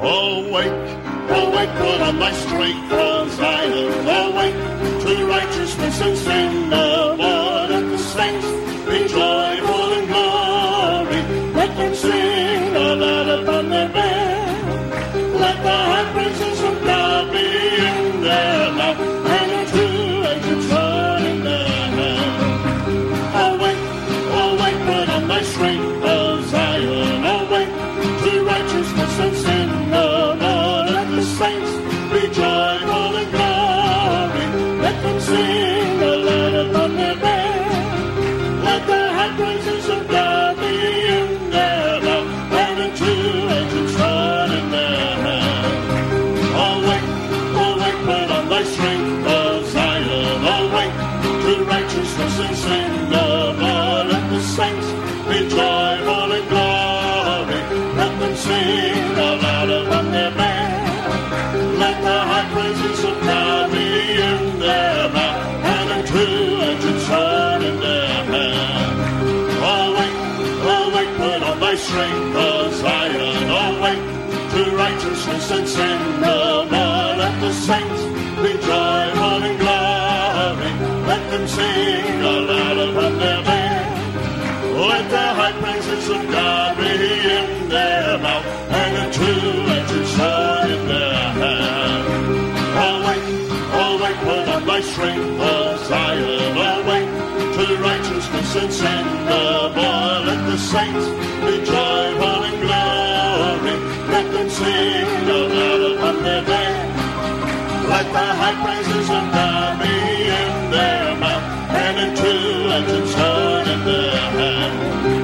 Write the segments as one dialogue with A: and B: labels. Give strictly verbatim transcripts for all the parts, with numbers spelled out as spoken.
A: Awake, awake, put on thy strength, O Zion. Awake to righteousness and sing the Lord. Let the saints be joyful in glory. Let them sing aloud upon their bed. Let the high praises of God be in their mouth and a two-edged sword in their hand. Awake, awake, put on thy strength, O Zion. Awake to righteousness and sing the Lord. Let the saints be joyful in glory. Let them sing aloud upon their bed. Let the high praises of God be in their mouth and a two-edged sword in their hand. Awake, awake, put on thy strength, O Zion. Awake to righteousness and sing the Lord. Let the saints be joyful in glory. Let them sing aloud upon their bed. Let the high praises of God be in their mouth and a two-edged sword in their hand. Awake, awake, put on thy strength, O Zion. Awake to righteousness and sing the Lord. Let the saints be joyful in glory. Let them sing aloud upon their bed. Let the high praises of God be in their mouth and a two-edged sword in their hand. Awake, awake, put on thy strength, O Zion. Awake to righteousness and sing the Lord. Let the saints be joyful in glory. Let them sing aloud upon their bed. Let the high praises of God be in their mouth and a two-edged sword in their hand.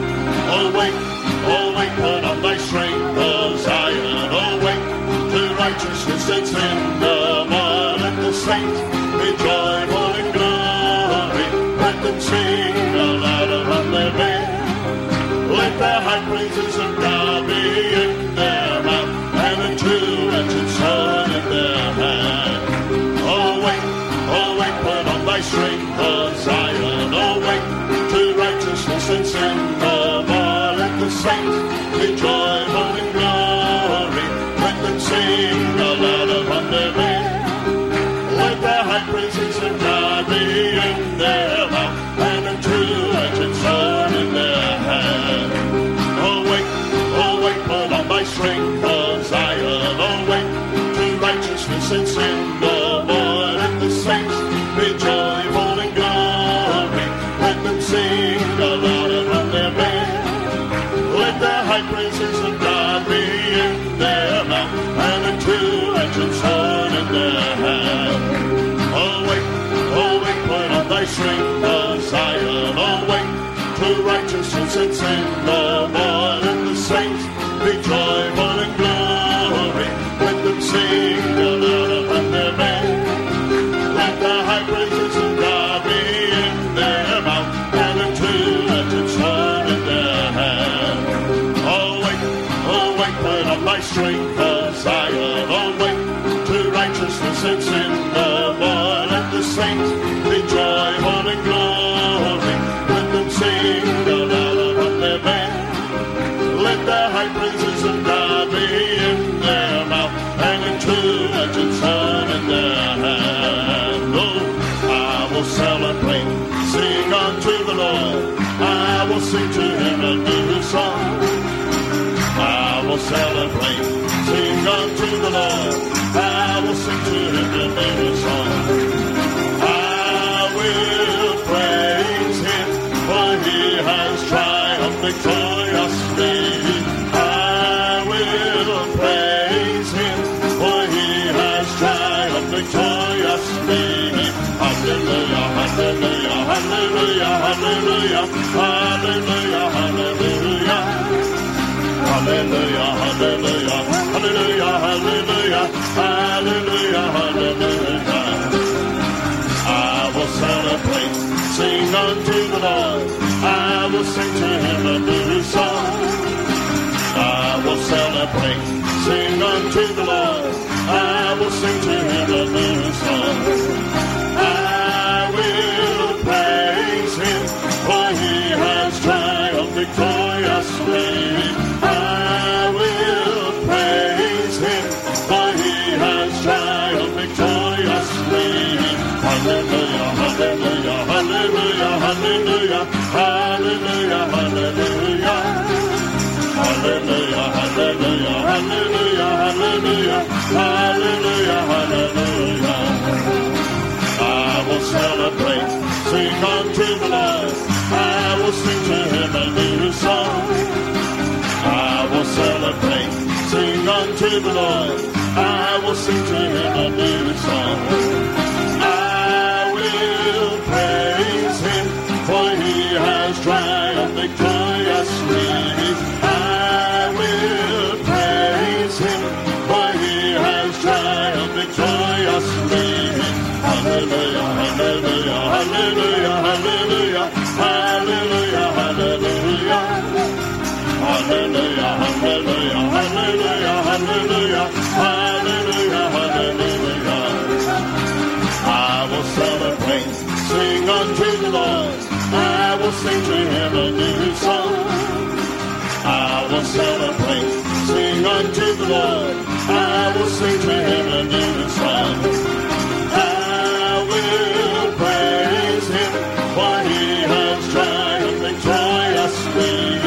A: Awake, awake, put on thy strength, O Zion. Awake to righteousness and sing the Lord. Let the saints be joyful in glory. Let them sing aloud upon their bed. Let the high praises of God be in their mouth and a two-edged sword in their hand. Awake, awake, put on thy strength, O Zion. Awake to righteousness and sing the Lord. Let the saints be joyful in glory. Let them sing aloud upon their bed. Let the high praises of God be in their mouth and a two-edged sword in their hand. Awake, awake, put on thy strength, O Zion. Awake to righteousness and sing the Lord. Let the saints be joyful in glory. Let them sing aloud upon their bed. Let the high praises of God be in their mouth and a two-edged sword in their hand. Awake, awake, put on thy strength, O Zion. Awake to righteousness and sing the Lord. Let the saints be joyful in glory. Let them sing aloud upon their bed. Let the high praises of God be in their mouth and a two-edged sword in their hand. Awake, awake, put on thy strength, O Zion. Awake to righteousness and sing the Lord. Let the saints be joyful in glory. Let them sing aloud upon their bed. Let the high praises of God be in their mouth and a two-edged sword in their hand. Oh, I will celebrate, sing unto the Lord. I will sing to him a new song. I will celebrate, sing unto the Lord. I will sing to him a new song. I will praise him, for he has triumphed victoriously. I will praise him, for he has triumphed victoriously. Hallelujah, hallelujah, hallelujah, hallelujah, hallelujah, hallelujah. Hallelujah, hallelujah, hallelujah, hallelujah, hallelujah, hallelujah. I will celebrate, sing unto the Lord. I will sing to him a new song. I will celebrate, sing unto the Lord. I will sing to him a new song. I will praise him, for he has triumphed victoriously. I will praise him. hallelujah, hallelujah, hallelujah, hallelujah, hallelujah, hallelujah. I will celebrate, sing unto the Lord. I will sing to him a new song. I will celebrate, sing unto the Lord. I will sing to him a new song. I will praise him, for he has triumphed victoriously. I will praise him, for he has triumphed victoriously. Hallelujah, hallelujah, hallelujah, hallelujah, hallelujah, hallelujah. Hallelujah, hallelujah, hallelujah, hallelujah, hallelujah, hallelujah. I will celebrate, sing unto the Lord. I will sing to him a new song. I will celebrate, sing unto the Lord. I will sing to him a new song. I will praise him, for he has triumphed victoriously.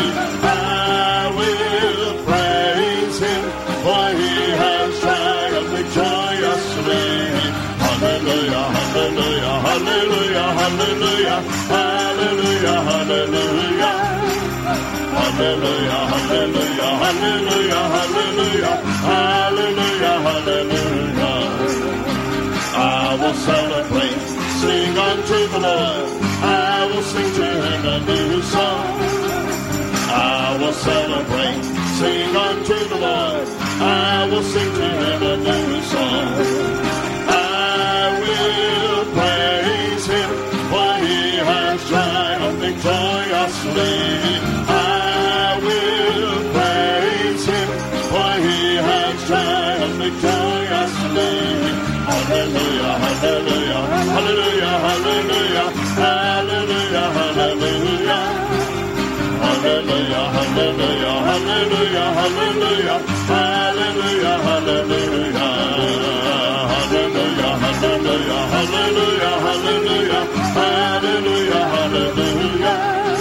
A: I will praise him, for he has triumphed victoriously. Hallelujah, hallelujah, hallelujah, hallelujah, hallelujah, hallelujah. Hallelujah, hallelujah, hallelujah, hallelujah, hallelujah, hallelujah. I will celebrate, sing unto the Lord. I will sing to him a new song. I will celebrate, sing unto the Lord. I will sing to him a new song. I will praise him, for he has triumphed victoriously. I will praise him, for he has triumphed victoriously. Hallelujah, hallelujah, hallelujah, hallelujah, hallelujah, hallelujah. Hallelujah, hallelujah, hallelujah, hallelujah, hallelujah, hallelujah. Hallelujah, hallelujah, hallelujah, hallelujah, hallelujah, hallelujah.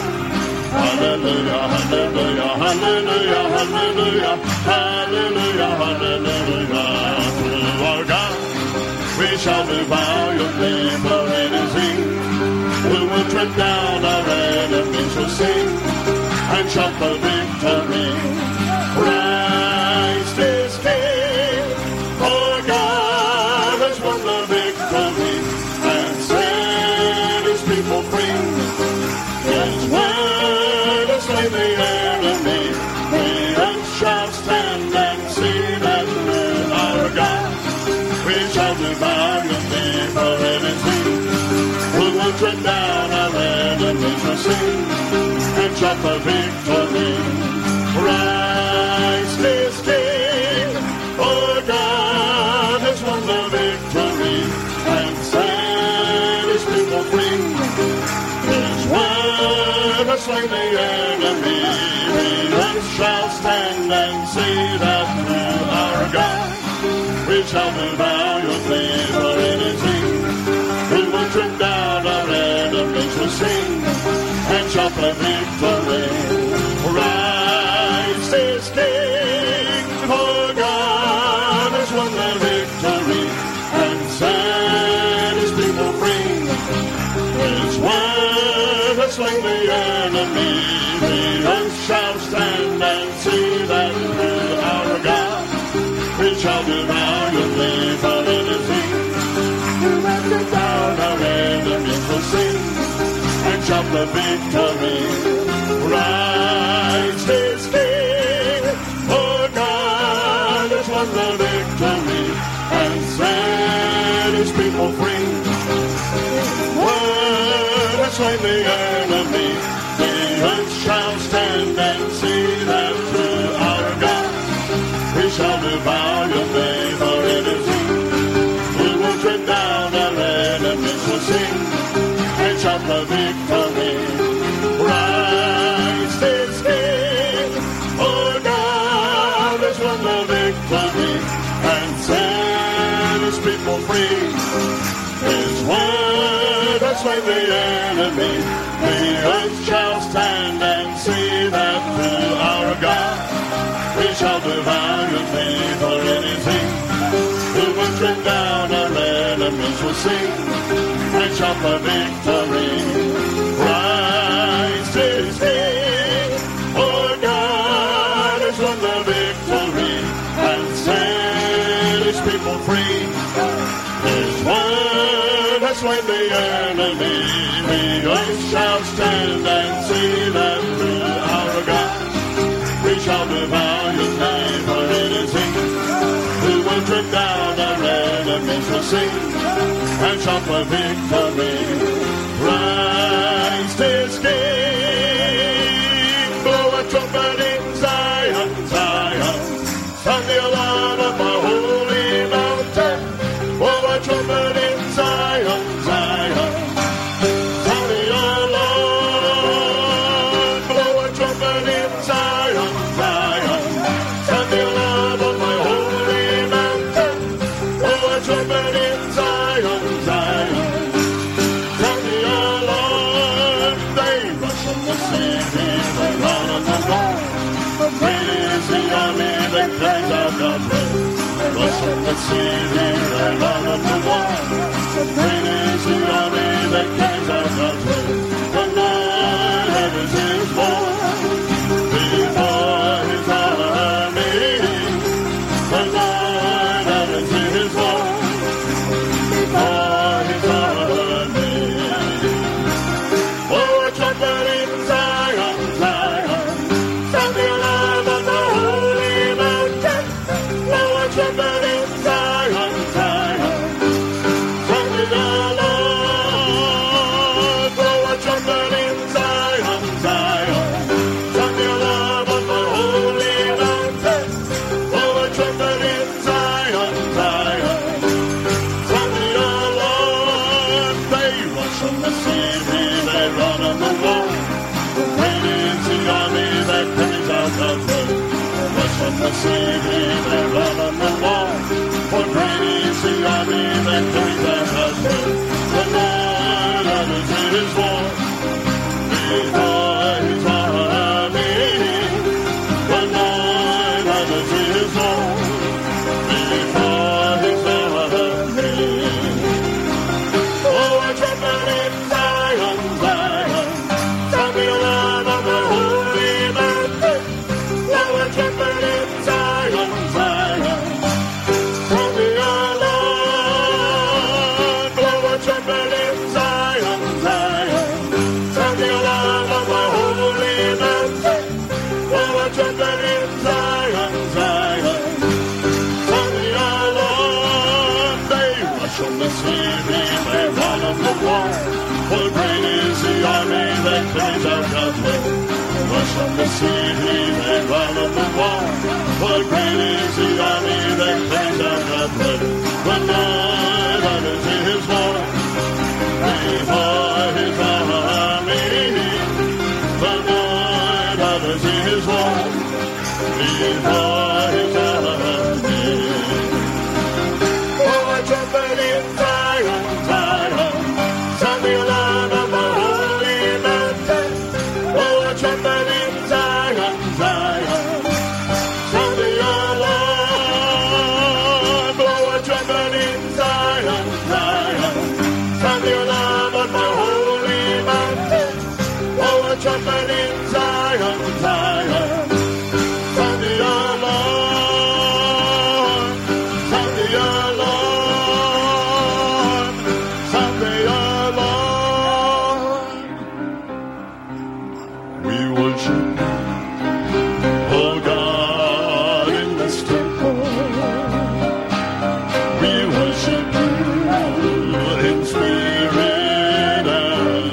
A: Hallelujah, hallelujah, hallelujah, hallelujah, hallelujah, hallelujah. To our God we shall be valiantly praising. We will tread down our enemies, will sing and shout the victory. Christ is King, for God has won the victory and set his people free. His word has slain the enemy. We shall stand and see that through our God we shall be valiantly praising. We will tread down our enemies, will sing and shout the victory. Christ is King, for God has won the victory and set his people free. His word has slain the enemy. We shall stand and see that through our God we shall be valiantly praising. We will tread down our enemies, will sing and shout the victory. Christ is King, for God has won the victory and set his people free. His word has slain the enemy. We shall stand and see that through our God we shall be valiantly praising. We will tread down our enemies, will sing and shout the victory. Christ is King, for God has won the victory and set his people free. His word has slain the enemy. We shall stand and see that through our God we shall be valiantly praising. We will tread down our enemies, will sing and shout the victory. Christ is King, for God has won the victory and set his people free. His word has slain the enemy. The earth shall stand and see that through our God shall do valiantly, for it is he who will tread down our enemies will sing and shout for victory. Christ is King, our God has won the victory and set his people free. His word has slain the enemy. The earth shall stand and see that through our God we shall do valiantly, for it is he who will tread down our enemies will sing and shout for victory. Christ is King. Blow a trumpet in Zion, Zion. Sound the alarm of my holy mountain. Blow a trumpet in Zion, Zion. Sound the alarm. Blow a trumpet in Zion, Zion. Sound the alarm of my holy mountain. Blow a trumpet in Zion, Zion. Sound the alarm. They rush on the city, they run on the wall. Great is the army that cries out God's name. Rush on the city, they run on the wall. Great is the army that cries out God's name. The Lord heavens is born before his army. The Lord heavens is born before his army. Oh, a trumpet in Zion, Zion. Sound the alarm of the holy mountain. Oh, a trumpet in Zion, Zion. Sound the alarm. Blow a trumpet in Zion, Zion. Sound the alarm of the holy mountain. Blow a trumpet in Zion, Zion. Sound the alarm. They rush on the city, they run on the wall. Great is the army that cries out God's name. Rush on the city, they run on the wall. For great is the army that cries out God's name. The Lord honors his war before his army. The Lord honors his war before his army. Oh, a trumpet in Zion, Zion. Sound the alarm of the holy mountain. Blow a trumpet in Zion, Zion. Sound the alarm. Blow a trumpet in Zion, Zion. Sound the alarm of the holy mountain. Blow a trumpet in Zion, Zion. Sound the alarm. They rush on the city, they run on the wall. For great is the army that cries out God's name. Rush on the city, they run on the wall. For great is the army that cries out God's name. The Lord honors his war before his army. The Lord honors his war before his army. Oh, a trumpet in Zion, Zion. Sound the alarm of the holy mountain. Oh, a trumpet in Zion, Zion. Sound the alarm. Blow a trumpet in Zion, Zion. Sound the alarm of the holy mountain. Blow a trumpet in Zion, Zion. Sound the alarm. Sound the alarm. Sound the alarm. We worship you, oh God, in this temple. We worship you in spirit and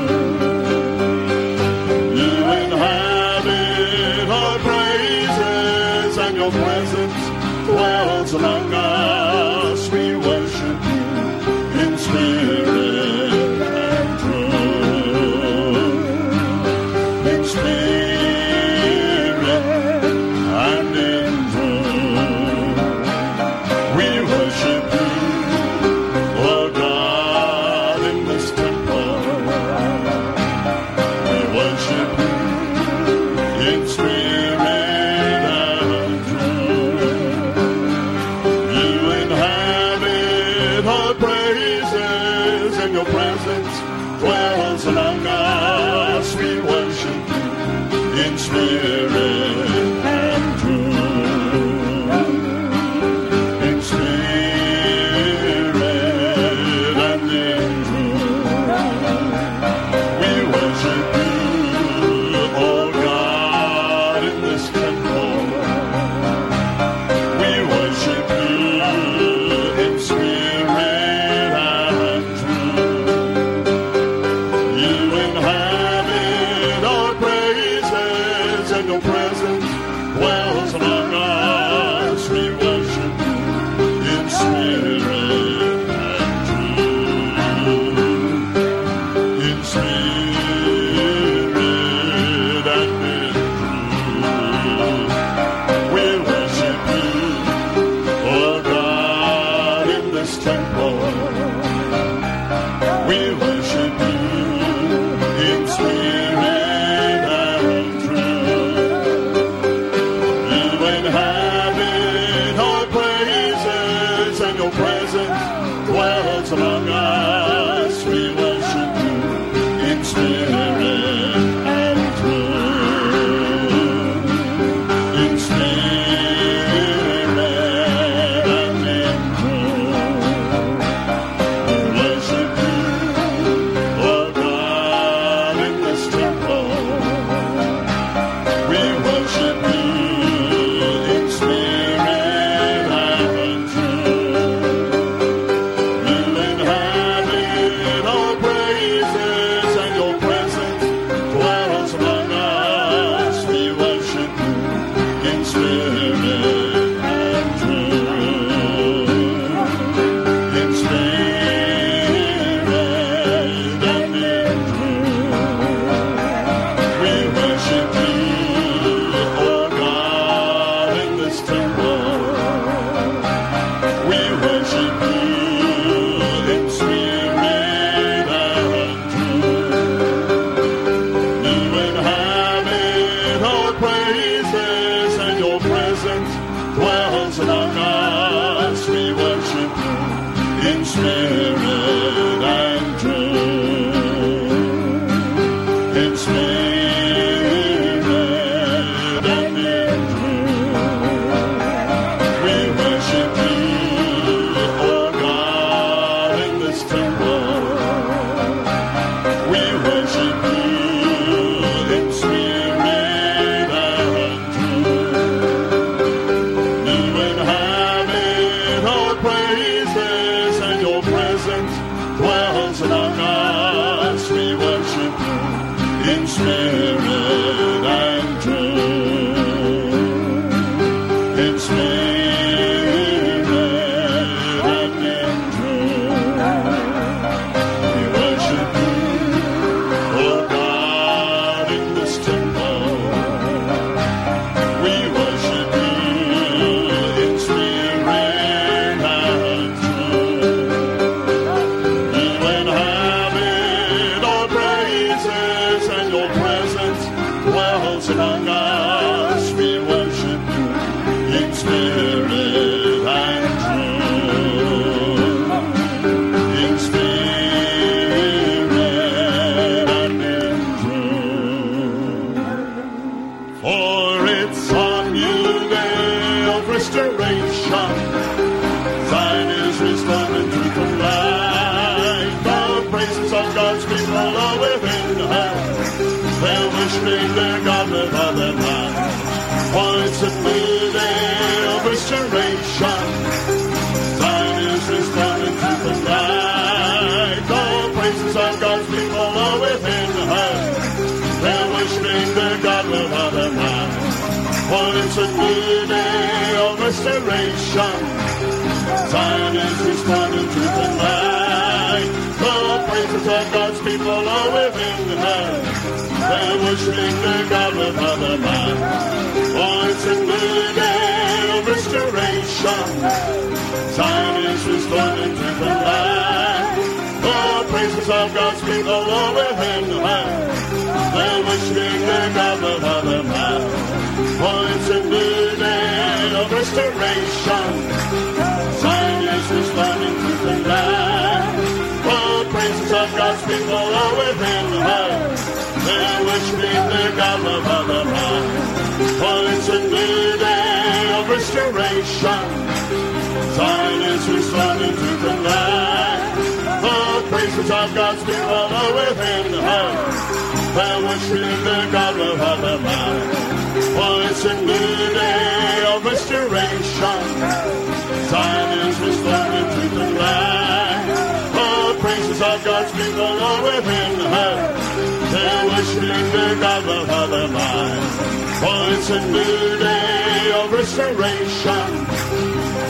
A: truth. You inhabit our praises, and your presence dwells among us. We worship you in spirit and truth. In spirit and in truth. We worship you, oh God, in this temple. We worship you in spirit and we worship you in spirit and truth. In spirit and in truth. We worship you, oh God, in this temple. We worship you in spirit and truth. You inhabit our praises, and your presence dwells among us. We worship you in spirit and truth. In spirit and in truth. We worship you, oh God, in this temple. We worship you in spirit and truth. You inhabit our praises, and your presence dwells among us. We worship you in spirit and truth. In spirit and in truth. We worship you, oh God, in this temple. We worship you in spirit and truth. You inhabit our praises, and your presence dwells among us. We worship you in spirit and truth. In spirit and in truth. We worship you, oh God, in this temple. We worship you in spirit and truth. You inhabit our praises, and your presence dwells among us. We worship you in spirit and truth. In spirit and in truth. We worship you, oh God, in this temple. We worship you in spirit and truth. You inhabit our praises, and your presence dwells among us. We worship you in spirit and truth. In spirit and in truth. For it's on you day of restoration. Zion is restored in truth and light. The praises of God's people are within her. They're worshiping their God with all their might. For it's a new day of restoration. Zion is restored in truth and light. The praises of God's people are within her. They're worshiping their God with all their might. For it's a new day of restoration. Zion is restored in truth and light. The praises of God's people are within her. They're worshiping their God with all their might. For it's a new day of restoration. Zion is restored in truth and light. The praises of God's people are within her. They're worshiping their God with all their might. For it's a new day of restoration. Zion is restored in truth and light. The praises of God's people are within her. They're worshiping their God with all their might. For it's a new day of restoration. Zion is restored in truth and light. The praises of God's people are within her. They're worshiping their God with all their might. For it's a new day of restoration. Zion is restored in truth and light. The praises of God's people are within her. They're worshiping their God with all their might. For it's a new day of restoration.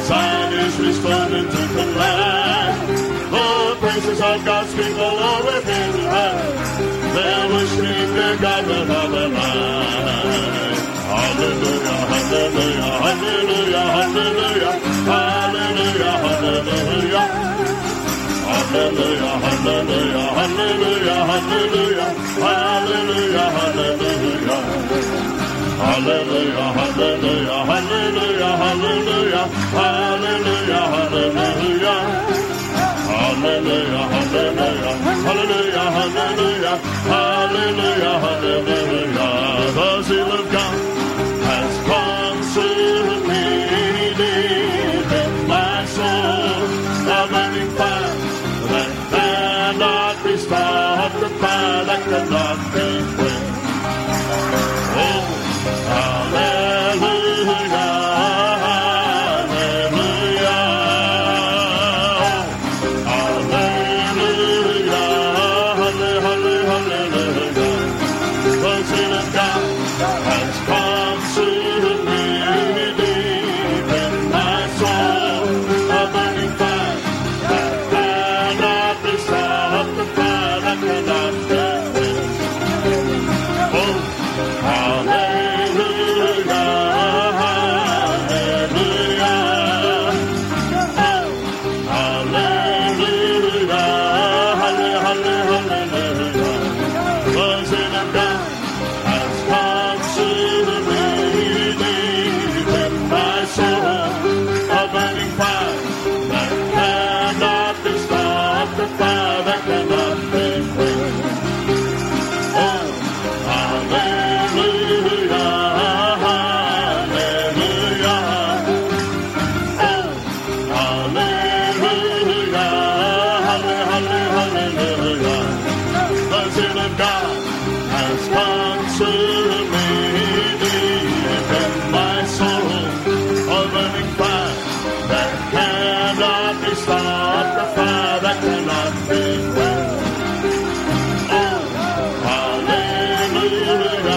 A: Zion is restored into the land. The praises of God's people are within the land. They're worshiping their God with all their might. Hallelujah, hallelujah, hallelujah, hallelujah, hallelujah, hallelujah. Hallelujah, hallelujah, hallelujah, hallelujah, hallelujah, hallelujah. Hallelujah, hallelujah, hallelujah, hallelujah, hallelujah, hallelujah. Hallelujah, hallelujah, hallelujah, hallelujah, hallelujah, hallelujah. The zeal of God has consumed me deep in my soul. A burning fire that cannot be stopped, the fire that cannot be quenched. Oh, hallelujah, hallelujah, hallelujah, hallelujah, hallelujah. The zeal of God has consumed me deep in my soul. A burning fire that cannot be stopped, the fire that cannot be quenched. Oh, hallelujah, hallelujah, hallelujah, hallelujah, hallelujah. The zeal of God has consumed me deep in my soul. A burning fire that cannot be stopped, the fire that cannot be quenched. Oh, hallelujah, hallelujah, oh, hallelujah, hallelujah, hallelujah. The zeal of God has consumed me deep in my soul. A burning fire that cannot be stopped, the fire that cannot be quenched. Oh, hallelujah,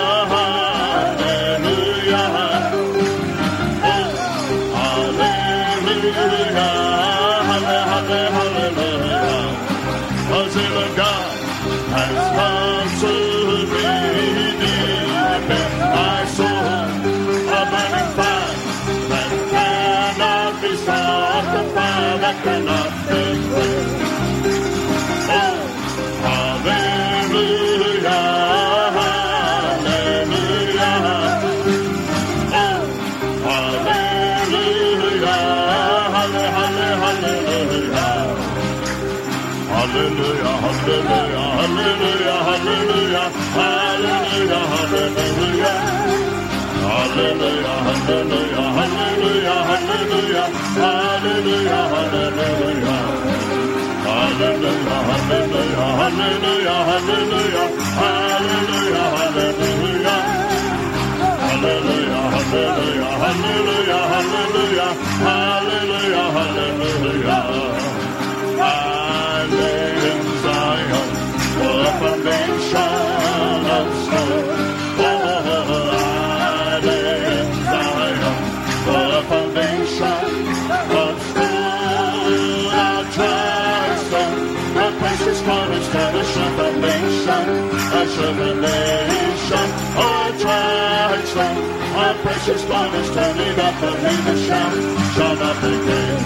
A: hallelujah, oh, hallelujah, hallelujah, hallelujah. The zeal of God has consumed me deep in my soul. A burning fire that cannot be stopped, the fire that cannot be quenched. Oh, hallelujah, hallelujah, oh, hallelujah, hallelujah, hallelujah. Hallelujah, hallelujah, hallelujah, hallelujah, hallelujah, hallelujah. Hallelujah, hallelujah, hallelujah, hallelujah, hallelujah, hallelujah. Hallelujah, hallelujah, hallelujah, hallelujah, hallelujah, hallelujah. Hallelujah, hallelujah, hallelujah, hallelujah, hallelujah, hallelujah. I lay in Zion for a foundation of stone. Oh, I lay in Zion for a foundation of stone. I'll try stone, a precious cornerstone, a sure foundation, a sure foundation. Oh, try stone, a precious cornerstone, that believers shall, shall not be great.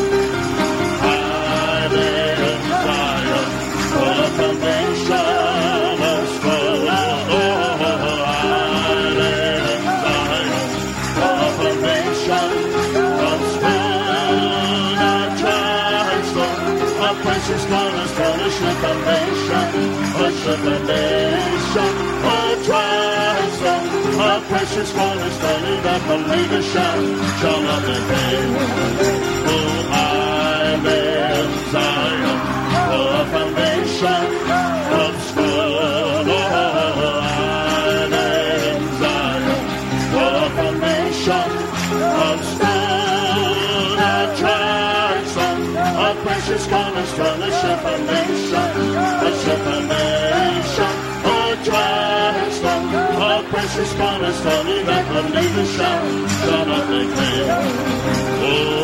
A: Foundation of stone. Oh, I lay in Zion for a foundation of stone. A dry stone, a precious cornerstone, a sure foundation, a sure foundation. A dry stone, a precious cornerstone, that believers shall, shall not decay. Oh, I lay in Zion for a foundation of stone. Oh, I lay in Zion for a foundation of stone. A dry stone, a precious cornerstone, a sure foundation, a sure foundation. A dry stone, a precious cornerstone, that believers shall, shall not decay. Oh,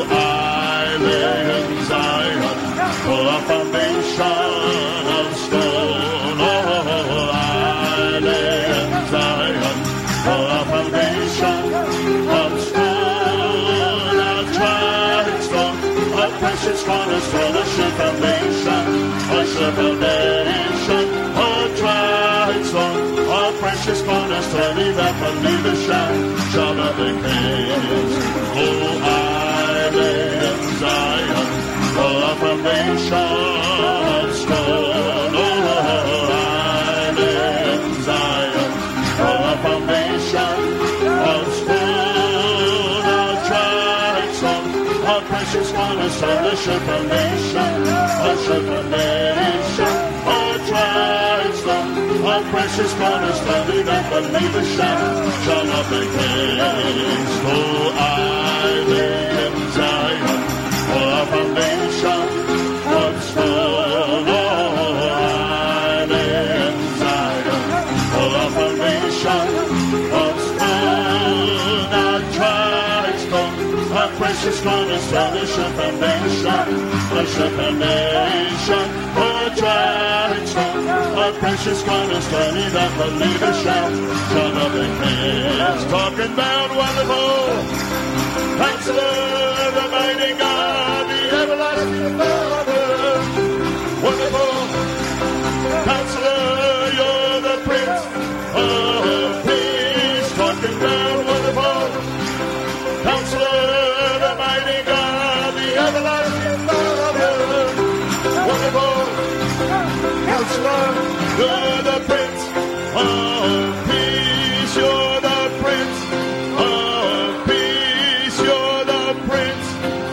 A: precious cornerstone, a sure foundation, a sure foundation, a tried stone, a precious cornerstone, he that believeth shall, shall not be cast. Oh, I lay in Zion, a foundation stone. Oh, I lay in Zion, a foundation of stone, a tried stone, a precious cornerstone, a sure foundation, a sure foundation, a tried stone, a precious cornerstone, he that believeth shall, shall not be cast. Oh, I lay in Zion, a foundation of stone. Oh, I lay in Zion, a foundation of stone, a tried stone, a precious cornerstone, a sure foundation, a sure foundation, a tried stone, a precious cornerstone, he that believeth shall, shall not be cast. Talking about wonderful Counselor, the mighty God, the everlasting Father, wonderful Counselor, you're the Prince of Peace. Talking about wonderful Counselor, the mighty God, the everlasting Father, wonderful Counselor, you're the Prince of Peace. You're the Prince of Peace. You're the Prince